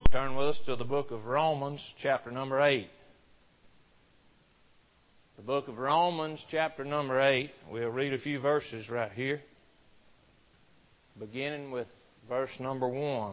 Turn with us to the book of Romans, chapter number 8. The book of Romans, chapter number 8. We'll read a few verses right here, beginning with verse number 1.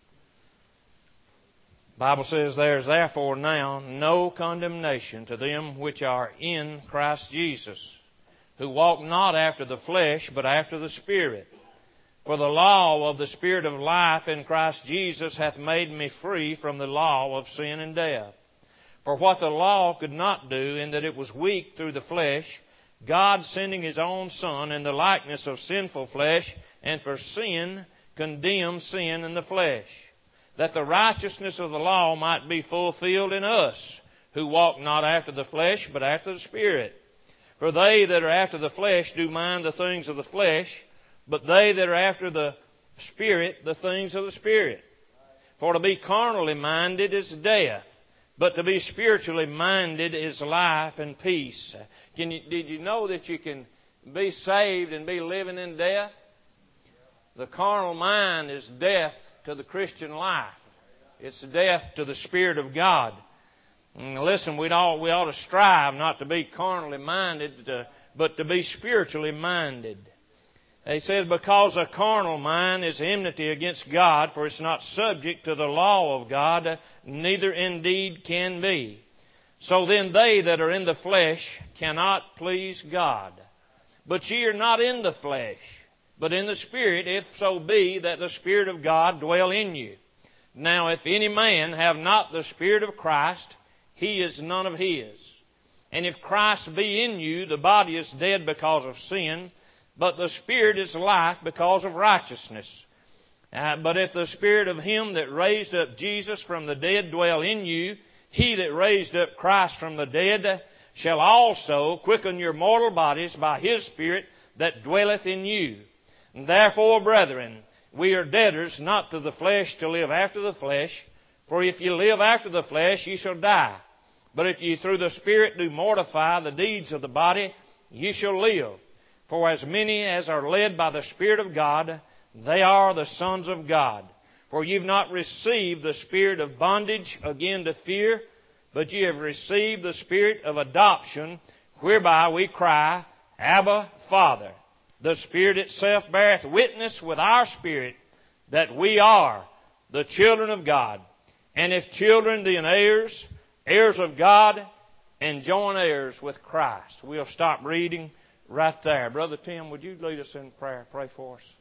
The Bible says, "There is therefore now no condemnation to them which are in Christ Jesus, who walk not after the flesh, but after the Spirit. For the law of the Spirit of life in Christ Jesus hath made me free from the law of sin and death. For what the law could not do, in that it was weak through the flesh, God sending His own Son in the likeness of sinful flesh, and for sin condemned sin in the flesh, that the righteousness of the law might be fulfilled in us, who walk not after the flesh, but after the Spirit. For they that are after the flesh do mind the things of the flesh, but they that are after the Spirit, the things of the Spirit. For to be carnally minded is death, but to be spiritually minded is life and peace." Did you know that you can be saved and be living in death? The carnal mind is death to the Christian life. It's death to the Spirit of God. And listen, we ought to strive not to be carnally minded, but to be spiritually minded. He says, "Because a carnal mind is enmity against God, for it's not subject to the law of God, neither indeed can be. So then they that are in the flesh cannot please God. But ye are not in the flesh, but in the Spirit, if so be that the Spirit of God dwell in you. Now if any man have not the Spirit of Christ, he is none of His. And if Christ be in you, the body is dead because of sin, but the Spirit is life because of righteousness. But if the Spirit of Him that raised up Jesus from the dead dwell in you, He that raised up Christ from the dead shall also quicken your mortal bodies by His Spirit that dwelleth in you. And therefore, brethren, we are debtors not to the flesh to live after the flesh. For if ye live after the flesh, ye shall die. But if ye through the Spirit do mortify the deeds of the body, ye shall live. For as many as are led by the Spirit of God, they are the sons of God. For ye have not received the spirit of bondage again to fear, but ye have received the Spirit of adoption, whereby we cry, Abba, Father. The Spirit itself beareth witness with our spirit that we are the children of God. And if children, then heirs, heirs of God, and joint heirs with Christ." We'll stop reading right there. Brother Tim, would you lead us in prayer? Pray for us.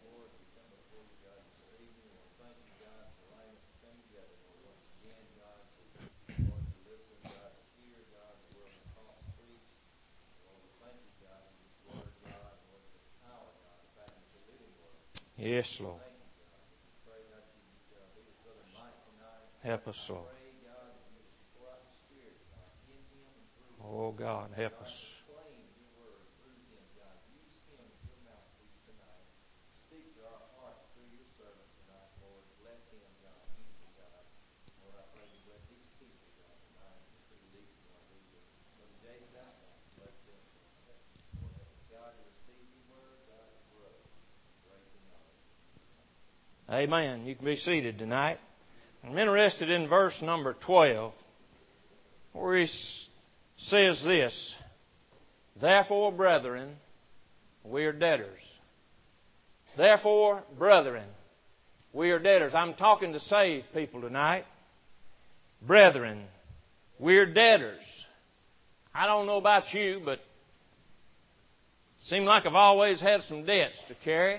Yes, Lord. Help us, Lord. Oh, God, help us. Amen. You can be seated tonight. I'm interested in verse number 12, where he says this, "Therefore, brethren, we are debtors." Therefore, brethren, we are debtors. I'm talking to saved people tonight. Brethren, we're debtors. I don't know about you, but it seems like I've always had some debts to carry.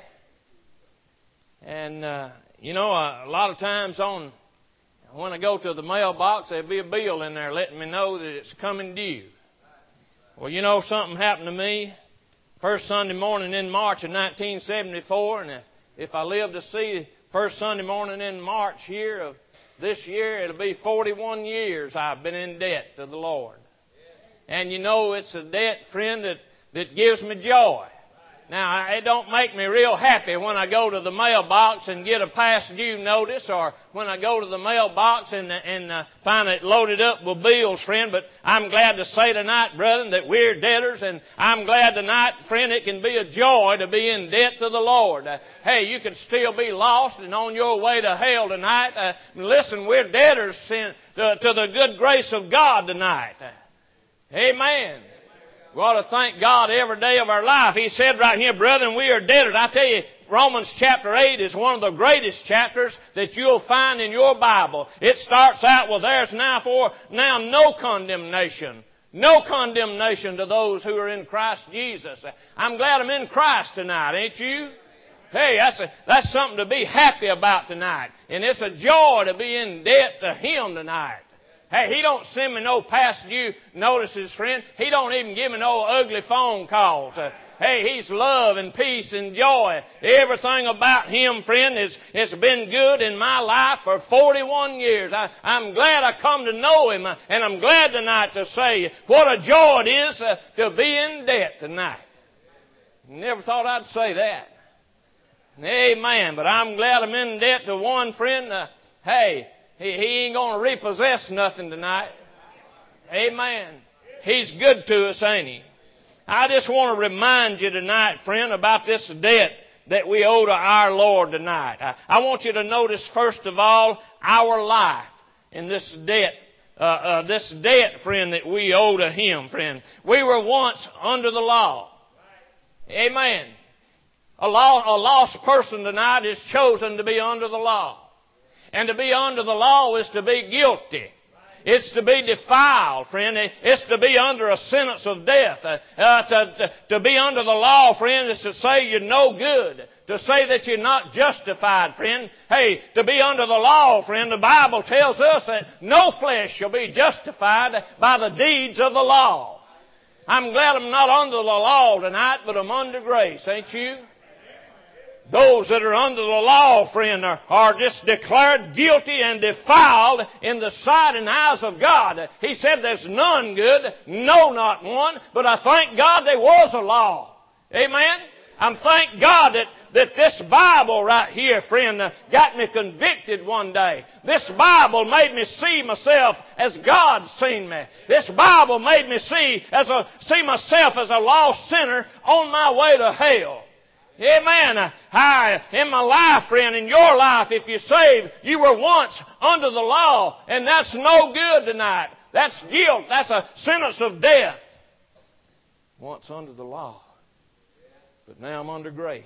And, a lot of times when I go to the mailbox, there'll be a bill in there letting me know that it's coming due. Well, something happened to me first Sunday morning in March of 1974, and if I live to see first Sunday morning in March here of this year, it'll be 41 years I've been in debt to the Lord. And it's a debt, friend, that gives me joy. Now, it don't make me real happy when I go to the mailbox and get a past due notice, or when I go to the mailbox and find it loaded up with bills, friend. But I'm glad to say tonight, brethren, that we're debtors, and I'm glad tonight, friend, it can be a joy to be in debt to the Lord. Hey, you could still be lost and on your way to hell tonight. Listen, we're debtors to the good grace of God tonight. Amen. We ought to thank God every day of our life. He said right here, brethren, we are debtors. I tell you, Romans chapter 8 is one of the greatest chapters that you'll find in your Bible. It starts out with, there's now no condemnation. No condemnation to those who are in Christ Jesus. I'm glad I'm in Christ tonight, ain't you? Hey, that's something to be happy about tonight. And it's a joy to be in debt to Him tonight. Hey, He don't send me no past due notices, friend. He don't even give me no ugly phone calls. Hey, He's love and peace and joy. Everything about Him, friend, it's been good in my life for 41 years. I'm glad I come to know Him, and I'm glad tonight to say what a joy it is to be in debt tonight. Never thought I'd say that. Amen. But I'm glad I'm in debt to one friend. Hey, He ain't going to repossess nothing tonight. Amen. He's good to us, ain't He? I just want to remind you tonight, friend, about this debt that we owe to our Lord tonight. I want you to notice, first of all, our life in this debt, friend, that we owe to Him, friend. We were once under the law. Amen. A lost person tonight is chosen to be under the law. And to be under the law is to be guilty. It's to be defiled, friend. It's to be under a sentence of death. To be under the law, friend, is to say you're no good. To say that you're not justified, friend. Hey, to be under the law, friend, the Bible tells us that no flesh shall be justified by the deeds of the law. I'm glad I'm not under the law tonight, but I'm under grace, ain't you? Those that are under the law, friend, are just declared guilty and defiled in the sight and eyes of God. He said there's none good, no, not one, but I thank God there was a law. Amen? I'm thank God that this Bible right here, friend, got me convicted one day. This Bible made me see myself as God seen me. This Bible made me see myself as a lost sinner on my way to hell. Amen. In my life, friend, in your life, if you're saved, you were once under the law, and that's no good tonight. That's guilt. That's a sentence of death. Once under the law, but now I'm under grace.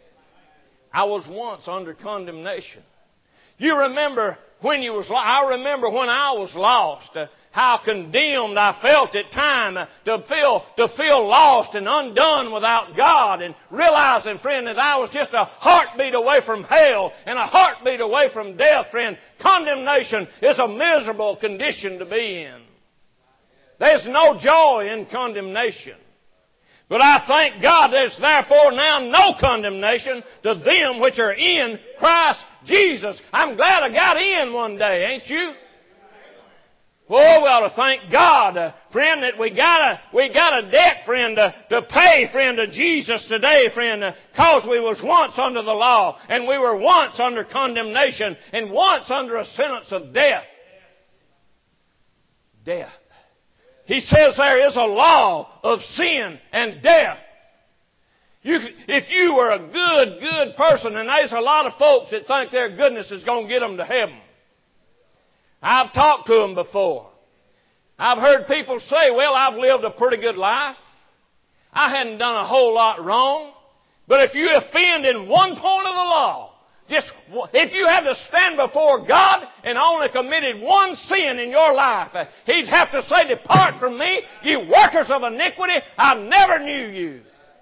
I was once under condemnation. You remember I remember when I was lost, how condemned I felt at times to feel lost and undone without God, and realizing, friend, that I was just a heartbeat away from hell and a heartbeat away from death, friend. Condemnation is a miserable condition to be in. There's no joy in condemnation. But I thank God there's therefore now no condemnation to them which are in Christ Jesus. I'm glad I got in one day, ain't you? Oh, we ought to thank God, friend, that we got a debt, friend, to pay, friend, to Jesus today, friend, cause we was once under the law, and we were once under condemnation, and once under a sentence of death. Death. He says there is a law of sin and death. If you were a good person, and there's a lot of folks that think their goodness is going to get them to heaven. I've talked to them before. I've heard people say, well, I've lived a pretty good life. I hadn't done a whole lot wrong. But if you offend in one point of the law, if you had to stand before God and only committed one sin in your life, He'd have to say, depart from me, you workers of iniquity, I never knew you.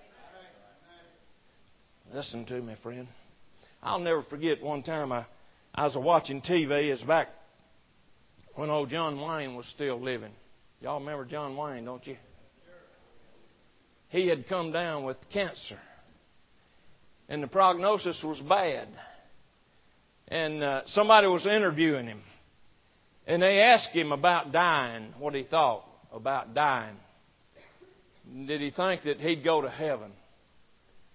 Listen to me, friend. I'll never forget one time I was watching TV. It's back when old John Wayne was still living. Y'all remember John Wayne, don't you? He had come down with cancer. And the prognosis was bad. And somebody was interviewing him. And they asked him about dying, what he thought about dying. Did he think that he'd go to heaven?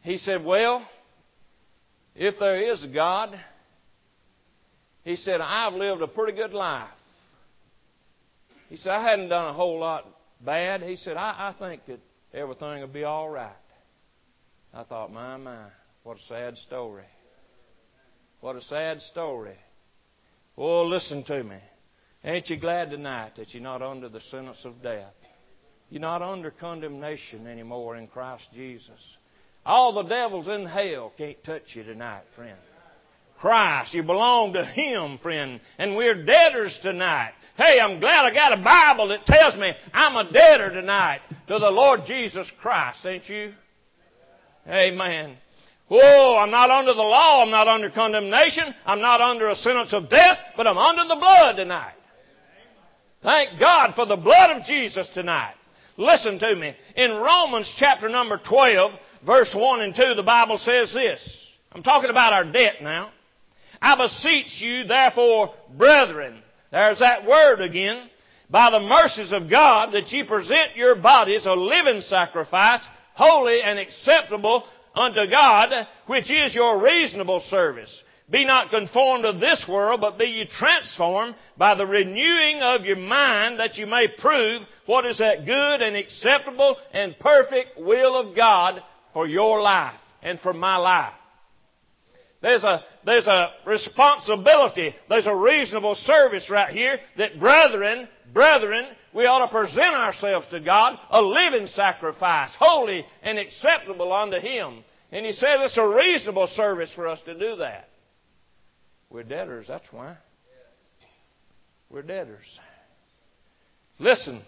he said, well, if there is a God, he said, I've lived a pretty good life. He said, I hadn't done a whole lot bad. He said, I think that everything will be all right. I thought, my, what a sad story. What a sad story. Oh, listen to me. Ain't you glad tonight that you're not under the sentence of death? You're not under condemnation anymore in Christ Jesus. All the devils in hell can't touch you tonight, friend. Christ, you belong to Him, friend, and we're debtors tonight. Hey, I'm glad I got a Bible that tells me I'm a debtor tonight to the Lord Jesus Christ, ain't you? Amen. Whoa, I'm not under the law, I'm not under condemnation, I'm not under a sentence of death, but I'm under the blood tonight. Thank God for the blood of Jesus tonight. Listen to me. In Romans chapter number 12, verse 1 and 2, the Bible says this. I'm talking about our debt now. I beseech you, therefore, brethren, there's that word again, by the mercies of God, that ye present your bodies a living sacrifice, holy and acceptable unto God, which is your reasonable service. Be not conformed to this world, but be ye transformed by the renewing of your mind, that you may prove what is that good and acceptable and perfect will of God for your life and for my life. There's a responsibility. There's a reasonable service right here that brethren, we ought to present ourselves to God, a living sacrifice, holy and acceptable unto Him. And He says it's a reasonable service for us to do that. We're debtors, that's why. We're debtors. Listen,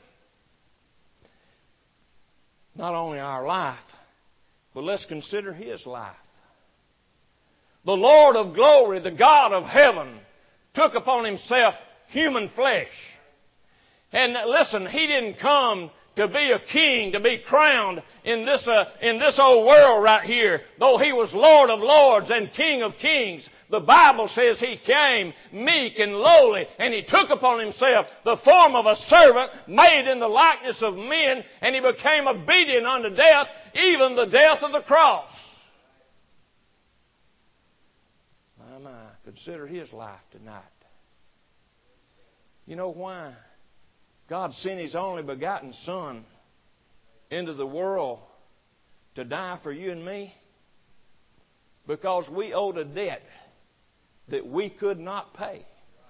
not only our life, but let's consider His life. The Lord of glory, the God of heaven, took upon Himself human flesh. And listen, He didn't come to be a king, to be crowned in this old world right here. Though He was Lord of lords and King of kings, the Bible says He came meek and lowly, and He took upon Himself the form of a servant, made in the likeness of men, and He became obedient unto death, even the death of the cross. Consider His life tonight. You know why? God sent His only begotten Son into the world to die for you and me, because we owed a debt that we could not pay.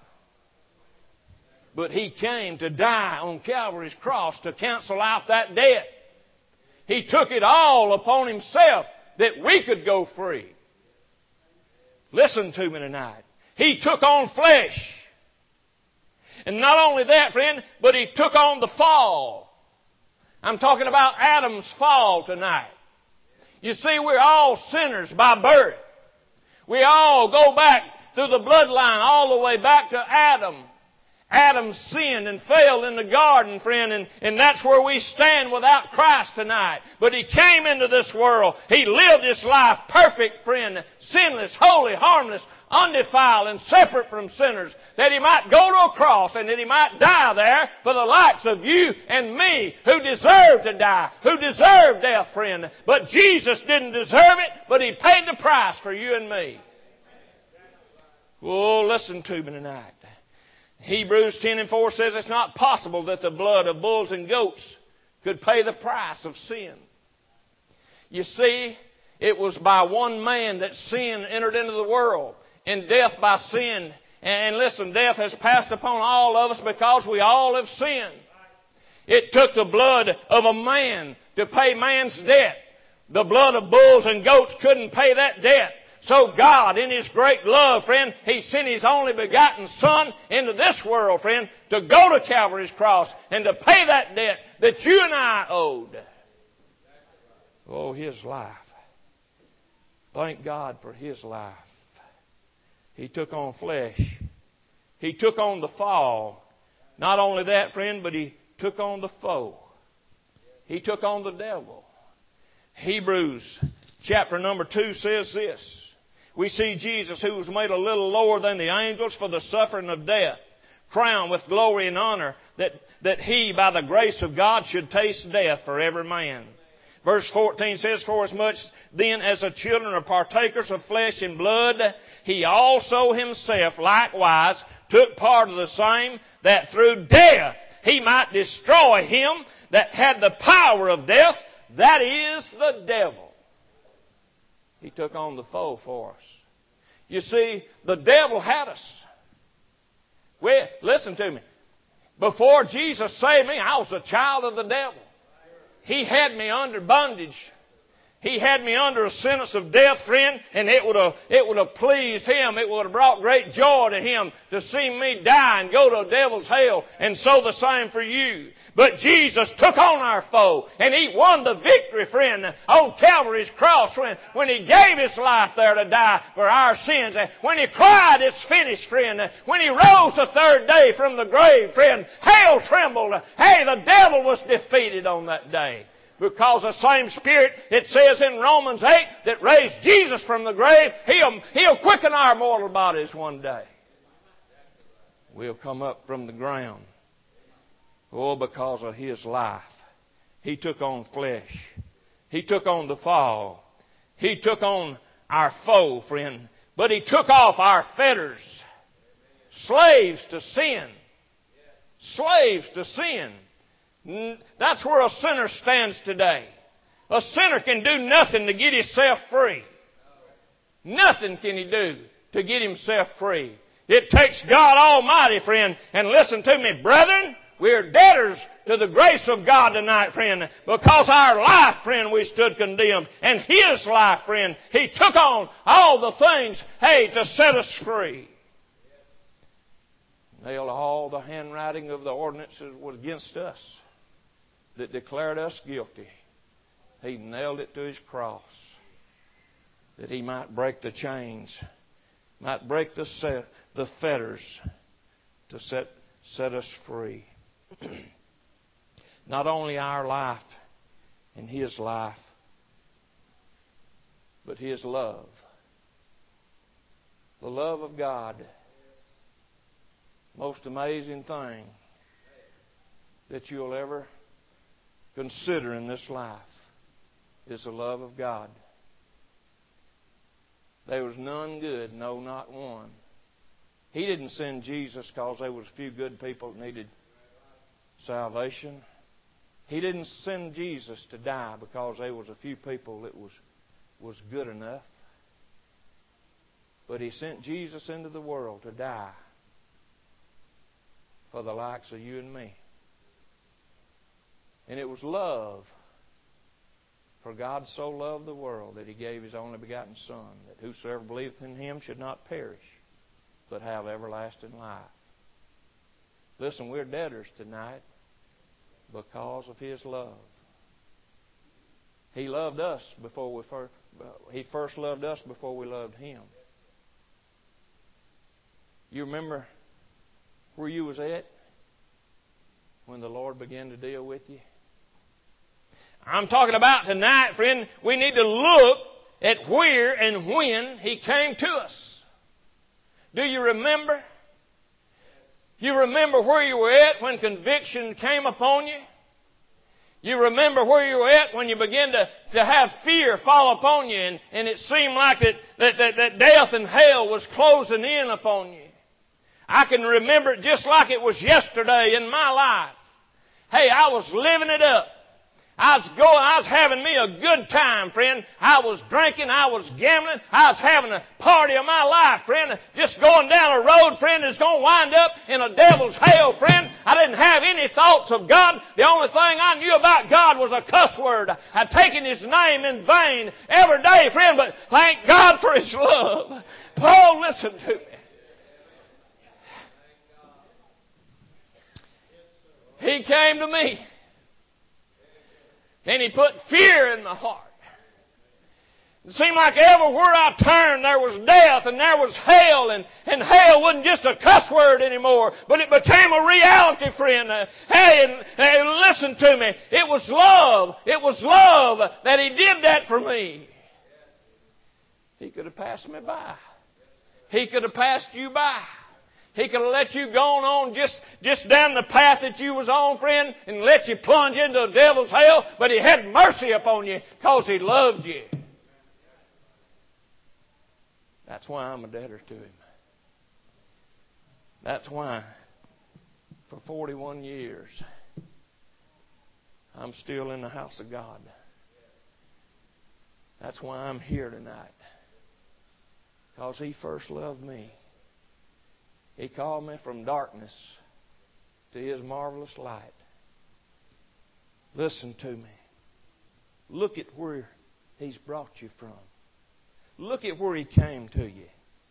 But He came to die on Calvary's cross to cancel out that debt. He took it all upon Himself that we could go free. Listen to me tonight. He took on flesh. And not only that, friend, but He took on the fall. I'm talking about Adam's fall tonight. You see, we're all sinners by birth. We all go back through the bloodline all the way back to Adam. Adam sinned and fell in the garden, friend, and that's where we stand without Christ tonight. But He came into this world. He lived His life perfect, friend, sinless, holy, harmless, undefiled, and separate from sinners, that He might go to a cross and that He might die there for the likes of you and me, who deserve to die, who deserve death, friend. But Jesus didn't deserve it, but He paid the price for you and me. Oh, listen to me tonight. Hebrews 10:4 says it's not possible that the blood of bulls and goats could pay the price of sin. You see, it was by one man that sin entered into the world, and death by sin. And listen, death has passed upon all of us because we all have sinned. It took the blood of a man to pay man's debt. The blood of bulls and goats couldn't pay that debt. So God, in His great love, friend, He sent His only begotten Son into this world, friend, to go to Calvary's cross and to pay that debt that you and I owed. Oh, His life. Thank God for His life. He took on flesh. He took on the fall. Not only that, friend, but He took on the foe. He took on the devil. Hebrews chapter number 2 says this. We see Jesus, who was made a little lower than the angels for the suffering of death, crowned with glory and honor, that He, by the grace of God, should taste death for every man. Verse 14 says, For as much then as the children are partakers of flesh and blood, He also Himself likewise took part of the same, that through death He might destroy him that had the power of death, that is the devil. He took on the foe for us. You see, the devil had us. Well, listen to me. Before Jesus saved me, I was a child of the devil. He had me under bondage. He had me under a sentence of death, friend, and it would have pleased Him. It would have brought great joy to Him to see me die and go to the devil's hell, and so the same for you. But Jesus took on our foe, and He won the victory, friend, on Calvary's cross, friend, when He gave His life there to die for our sins. When He cried, it's finished, friend. When He rose the third day from the grave, friend, hell trembled. Hey, the devil was defeated on that day. Because the same Spirit, it says in Romans 8, that raised Jesus from the grave, He'll quicken our mortal bodies one day. We'll come up from the ground. Oh, because of His life. He took on flesh. He took on the fall. He took on our foe, friend. But He took off our fetters. Slaves to sin. Slaves to sin. That's where a sinner stands today. A sinner can do nothing to get himself free. Nothing can he do to get himself free. It takes God Almighty, friend. And listen to me, brethren, we're debtors to the grace of God tonight, friend, because our life, friend, we stood condemned. And His life, friend, He took on all the things, to set us free. Nailed all the handwriting of the ordinances was against us that declared us guilty. He nailed it to His cross that He might break the chains, might break the fetters to set us free. Not only our life and His life, but His love. The love of God. Most amazing thing that you'll ever consider in this life is the love of God. There was none good, no, not one. He didn't send Jesus because there was a few good people that needed salvation. He didn't send Jesus to die because there was a few people that was good enough. But He sent Jesus into the world to die for the likes of you and me. And it was love. For God so loved the world that He gave His only begotten Son, that whosoever believeth in Him should not perish, but have everlasting life. Listen, we're debtors tonight because of His love. He loved us before He first loved us before we loved Him. You remember where you was at when the Lord began to deal with you? I'm talking about tonight, friend, we need to look at where and when He came to us. Do you remember? You remember where you were at when conviction came upon you? You remember where you were at when you began to have fear fall upon you and it seemed like that death and hell was closing in upon you. I can remember it just like it was yesterday in my life. Hey, I was living it up. I was having me a good time, friend. I was drinking, I was gambling, I was having a party of my life, friend. Just going down a road, friend, that's going to wind up in a devil's hell, friend. I didn't have any thoughts of God. The only thing I knew about God was a cuss word. I'd taken His name in vain every day, friend, but thank God for His love. Paul, listen to me. He came to me. And He put fear in my heart. It seemed like everywhere I turned there was death and there was hell. And hell wasn't just a cuss word anymore, but it became a reality, friend. Hey, listen to me. It was love. It was love that He did that for me. He could have passed me by. He could have passed you by. He could have let you go on just down the path that you was on, friend, and let you plunge into the devil's hell, but He had mercy upon you because He loved you. That's why I'm a debtor to Him. That's why for 41 years I'm still in the house of God. That's why I'm here tonight. Because He first loved me. He called me from darkness to His marvelous light. Listen to me. Look at where He's brought you from. Look at where He came to you.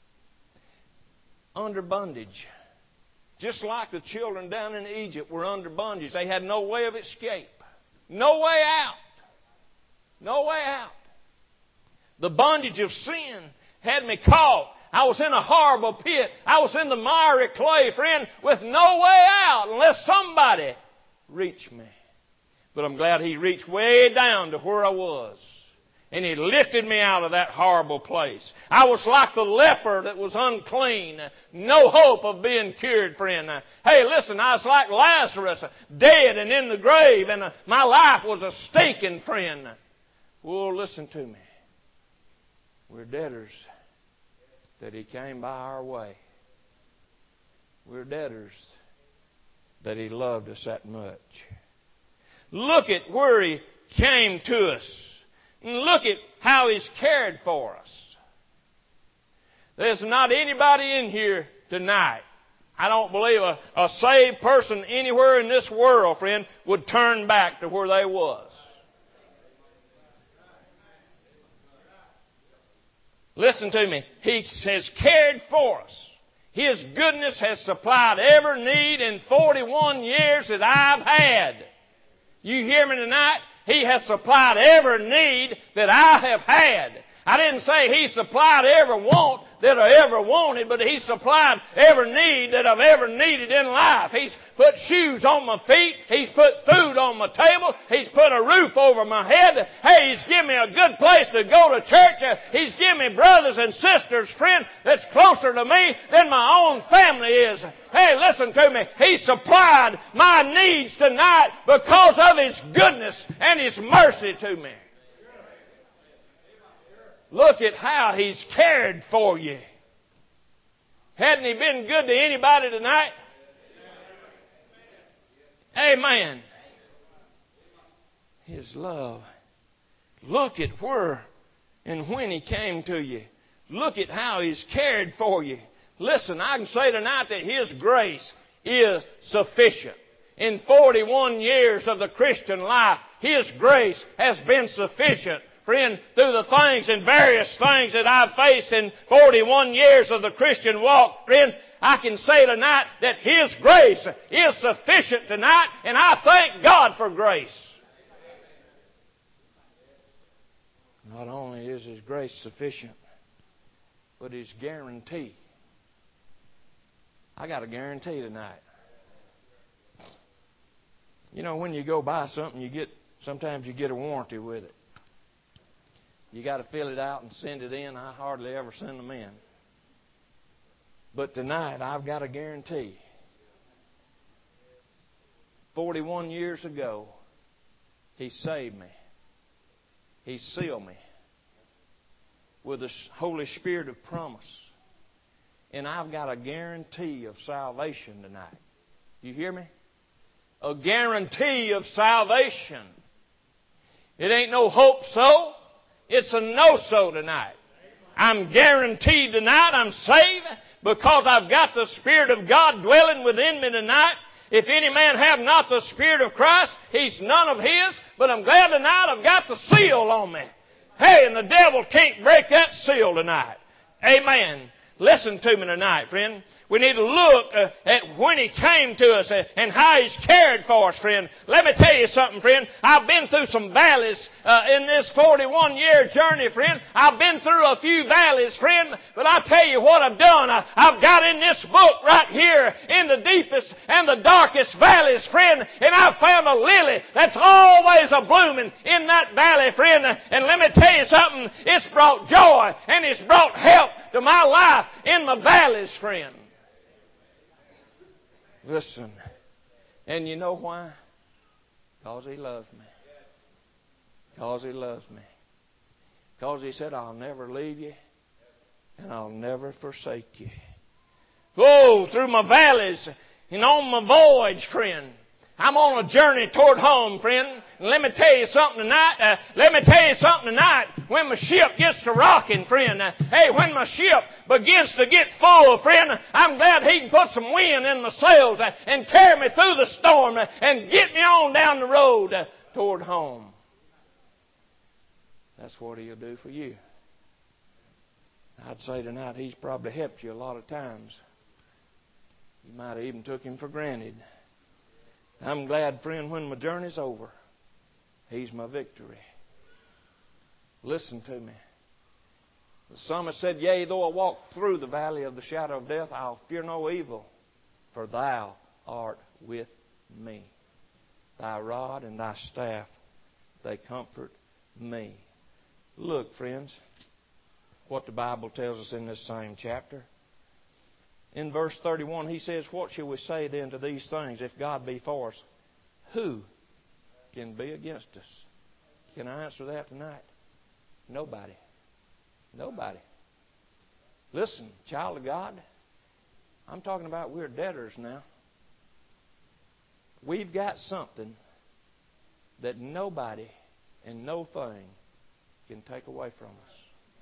Under bondage. Just like the children down in Egypt were under bondage. They had no way of escape. No way out. No way out. The bondage of sin had me caught. I was in a horrible pit. I was in the miry clay, friend, with no way out unless somebody reached me. But I'm glad He reached way down to where I was. And He lifted me out of that horrible place. I was like the leper that was unclean. No hope of being cured, friend. Hey, listen, I was like Lazarus, dead and in the grave, and my life was a stinking, friend. Well, listen to me. We're debtors that He came by our way. We're debtors that He loved us that much. Look at where He came to us. And look at how He's cared for us. There's not anybody in here tonight, I don't believe a saved person anywhere in this world, friend, would turn back to where they was. Listen to me. He has cared for us. His goodness has supplied every need in 41 years that I've had. You hear me tonight? He has supplied every need that I have had. I didn't say He supplied every want that I ever wanted, but He supplied every need that I've ever needed in life. He's put shoes on my feet. He's put food on my table. He's put a roof over my head. Hey, He's given me a good place to go to church. He's given me brothers and sisters, friend, that's closer to me than my own family is. Hey, listen to me. He supplied my needs tonight because of His goodness and His mercy to me. Look at how He's cared for you. Hadn't He been good to anybody tonight? Amen. His love. Look at where and when He came to you. Look at how He's cared for you. Listen, I can say tonight that His grace is sufficient. In 41 years of the Christian life, His grace has been sufficient. Friend, through the things and various things that I've faced in 41 years of the Christian walk, friend, I can say tonight that His grace is sufficient tonight, and I thank God for grace. Not only is His grace sufficient, but His guarantee. I got a guarantee tonight. You know, when you go buy something, sometimes you get a warranty with it. You got to fill it out and send it in. I hardly ever send them in. But tonight, I've got a guarantee. 41 years ago, He saved me. He sealed me with the Holy Spirit of promise. And I've got a guarantee of salvation tonight. You hear me? A guarantee of salvation. It ain't no hope so. It's a no-so tonight. I'm guaranteed tonight I'm saved because I've got the Spirit of God dwelling within me tonight. If any man have not the Spirit of Christ, he's none of His. But I'm glad tonight I've got the seal on me. Hey, and the devil can't break that seal tonight. Amen. Listen to me tonight, friend. We need to look at when He came to us and how He's cared for us, friend. Let me tell you something, friend. I've been through some valleys in this 41-year journey, friend. I've been through a few valleys, friend. But I tell you what I've done. I've got in this book right here in the deepest and the darkest valleys, friend. And I've found a lily that's always a-blooming in that valley, friend. And let me tell you something. It's brought joy and it's brought help to my life in my valleys, friend. Listen. And you know why? Because He loves me. Because He loves me. Because He said, I'll never leave you and I'll never forsake you. Oh, through my valleys and on my voyage, friend. I'm on a journey toward home, friend. And let me tell you something tonight. When my ship gets to rocking, friend. Hey, when my ship begins to get full, friend, I'm glad He can put some wind in my sails and carry me through the storm and get me on down the road toward home. That's what He'll do for you. I'd say tonight He's probably helped you a lot of times. You might have even took Him for granted. I'm glad, friend, when my journey's over, He's my victory. Listen to me. The psalmist said, Yea, though I walk through the valley of the shadow of death, I'll fear no evil, for Thou art with me. Thy rod and Thy staff, they comfort me. Look, friends, what the Bible tells us in this same chapter. In verse 31, he says, What shall we say then to these things? If God be for us, who can be against us? Can I answer that tonight? Nobody. Nobody. Listen, child of God, I'm talking about we're debtors now. We've got something that nobody and no thing can take away from us.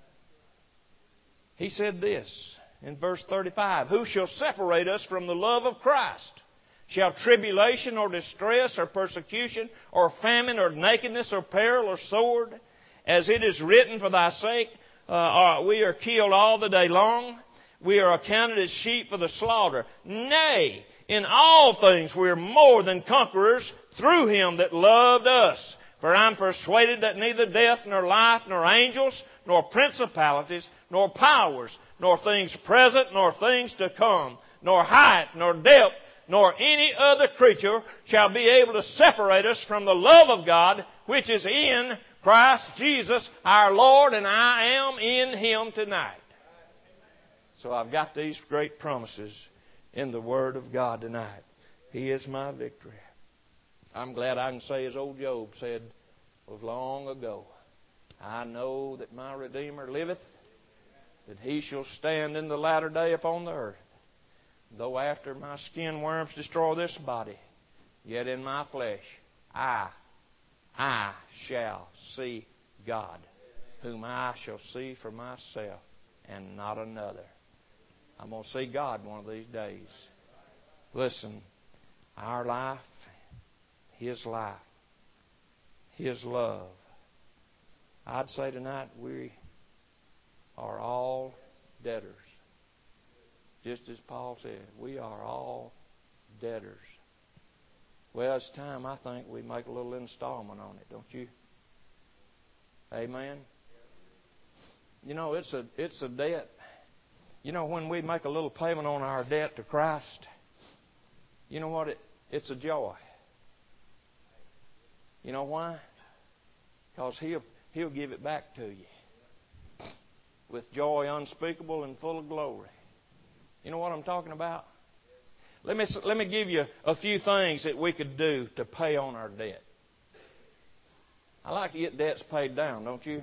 He said this in verse 35, Who shall separate us from the love of Christ? Shall tribulation or distress or persecution or famine or nakedness or peril or sword? As it is written, For Thy sake we are killed all the day long. We are accounted as sheep for the slaughter. Nay, in all things we are more than conquerors through Him that loved us. For I am persuaded that neither death, nor life, nor angels, nor principalities, nor powers, nor things present, nor things to come, nor height, nor depth, nor any other creature shall be able to separate us from the love of God, which is in Christ Jesus our Lord, and I am in Him tonight. So I've got these great promises in the Word of God tonight. He is my victory. I'm glad I can say, as old Job said, was long ago, I know that my Redeemer liveth, that He shall stand in the latter day upon the earth. Though after my skin worms destroy this body, yet in my flesh I shall see God, whom I shall see for myself and not another. I'm going to see God one of these days. Listen, our life, His life, His love. I'd say tonight we are all debtors. Just as Paul said, we are all debtors. Well, it's time, I think, we make a little installment on it, don't you? Amen? You know, it's a debt. You know, when we make a little payment on our debt to Christ, you know what? It's a joy. You know why? Because He'll give it back to you with joy unspeakable and full of glory. You know what I'm talking about? Let me give you a few things that we could do to pay on our debt. I like to get debts paid down, don't you?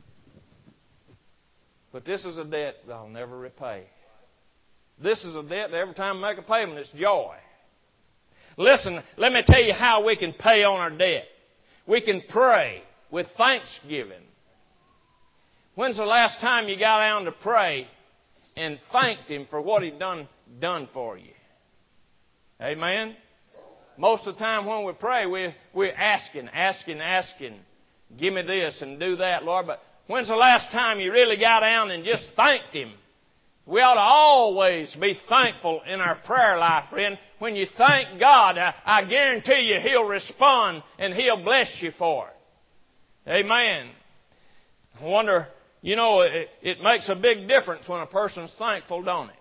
But this is a debt that I'll never repay. This is a debt that every time I make a payment, it's joy. Listen, let me tell you how we can pay on our debt. We can pray with thanksgiving. When's the last time you got down to pray and thanked Him for what He's done for you? Amen? Most of the time when we pray, we're asking. Give me this and do that, Lord. But when's the last time you really got down and just thanked Him? We ought to always be thankful in our prayer life, friend. When you thank God, I guarantee you He'll respond and He'll bless you for it. Amen. I wonder, you know, it makes a big difference when a person's thankful, don't it?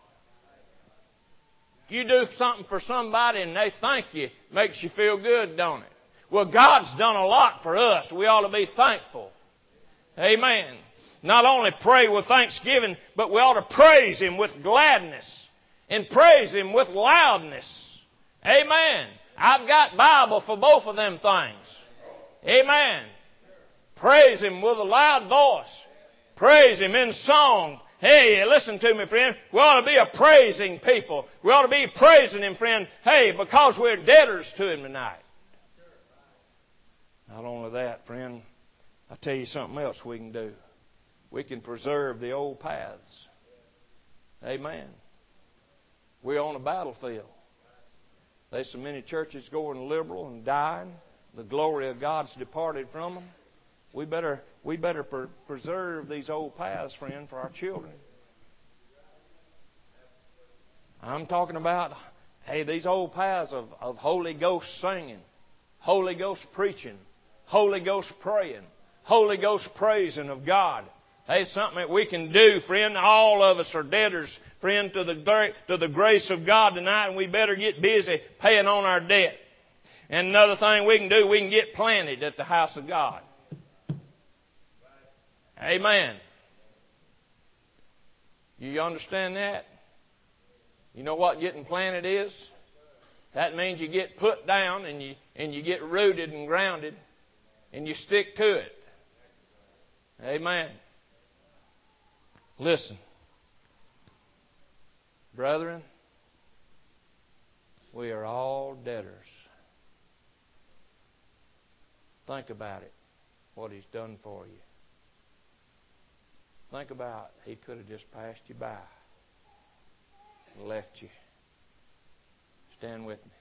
If you do something for somebody and they thank you, it makes you feel good, don't it? Well, God's done a lot for us. We ought to be thankful. Amen. Not only pray with thanksgiving, but we ought to praise Him with gladness and praise Him with loudness. Amen. I've got Bible for both of them things. Amen. Praise Him with a loud voice. Praise Him in song. Hey, listen to me, friend. We ought to be a praising people. We ought to be praising Him, friend. Hey, because we're debtors to Him tonight. Not only that, friend, I'll tell you something else we can do. We can preserve the old paths. Amen. We're on a battlefield. There's so many churches going liberal and dying. The glory of God's departed from them. We better preserve these old paths, friend, for our children. I'm talking about, hey, these old paths of Holy Ghost singing, Holy Ghost preaching, Holy Ghost praying, Holy Ghost praising of God. Hey, something that we can do, friend. All of us are debtors, friend, to the grace of God tonight, and we better get busy paying on our debt. And another thing we can do, we can get planted at the house of God. Amen. You understand that? You know what getting planted is? That means you get put down and you get rooted and grounded and you stick to it. Amen. Listen. Brethren, we are all debtors. Think about it, what He's done for you. Think about He could have just passed you by and left you. Stand with me.